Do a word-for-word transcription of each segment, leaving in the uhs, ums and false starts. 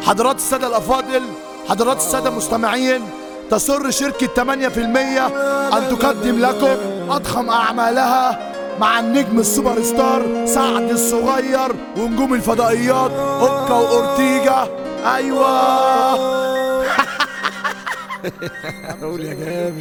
حضرات السادة الأفاضل، حضرات السادة المستمعين، تسر شركة ثمانية في المية أن تقدم لكم أضخم أعمالها مع النجم السوبر ستار سعد الصغير ونجوم الفضائيات اوكا وأورتيجا. أيوة قول يا جامد.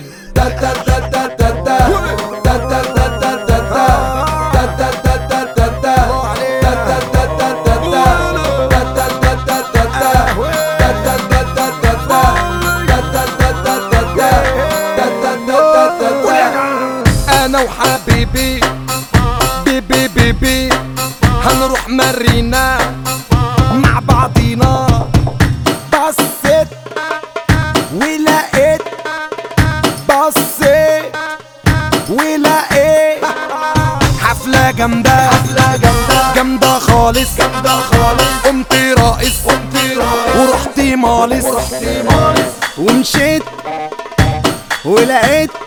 انا وحبيبي بيبي بيبي هنروح مارينا مع بعضينا. بصيت ولقيت بصيت ولقيت حفلة جامدة حفلة جامدة جامدة خالص جامدة خالص. قمت راقص قمت راقص ورحت مالس ورحت مالس ومشيت ولقيت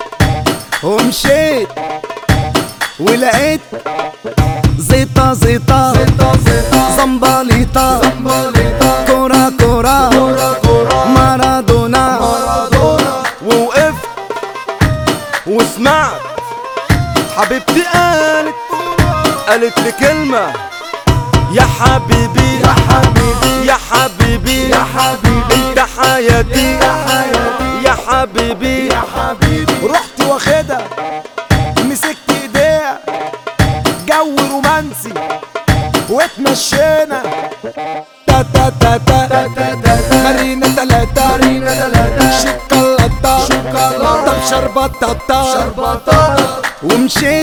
ومشيت ولقيت زيطة زيطة زمبليطة كورة كورة مارادونا. ووقفت وسمعت حبيبتي قالت قالت لي كلمة: يا حبيبي يا حبيبي يا حبيبي يا حبيبي انت حياتي يا حياتي يا حبيبي يا حبيبي. رحت واخدها مسكت ايديها جو رومانسي واتمشينا تا تا تا تا مارينا تلاتة مارينا تلاتة شوكولاتة شوكولاتة بشربطة شربطة. ومشيت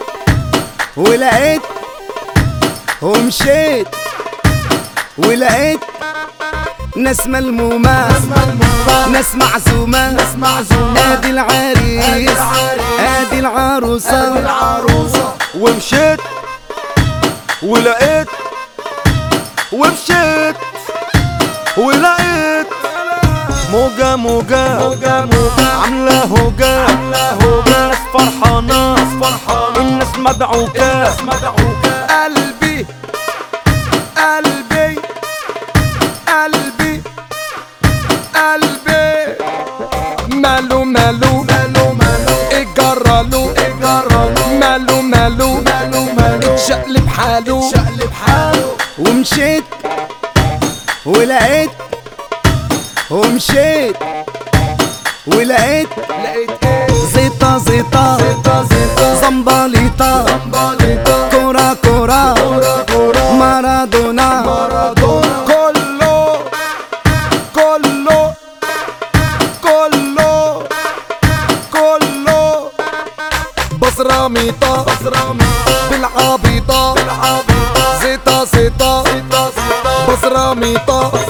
ولقيت ومشيت ولقيت ناس ملمومة ناس معزومة ناس معزومة. ادي العريس ادي العروسة ومشيت ولقيت ومشيت ولقيت موجة موجة موجة موجة عاملة هوجة عاملة هوجة. ناس فرحانة ناس فرحانة الناس مدعوكة ناس مدعوكة. قلبي قلبي قلبي قلبي مالو مالو مالو مالو اجرالو اجرالو مالو مالو مالو مالو شقلب حاله شقلب حاله. ومشيت ولقيت ومشيت ولقيت لقيت ايه؟ زيطة زيطة زمبليطة كورة كورة مارادونا. كله كله كله كله بصراميطة بالعبيطة زيطة زيطة بصراميطة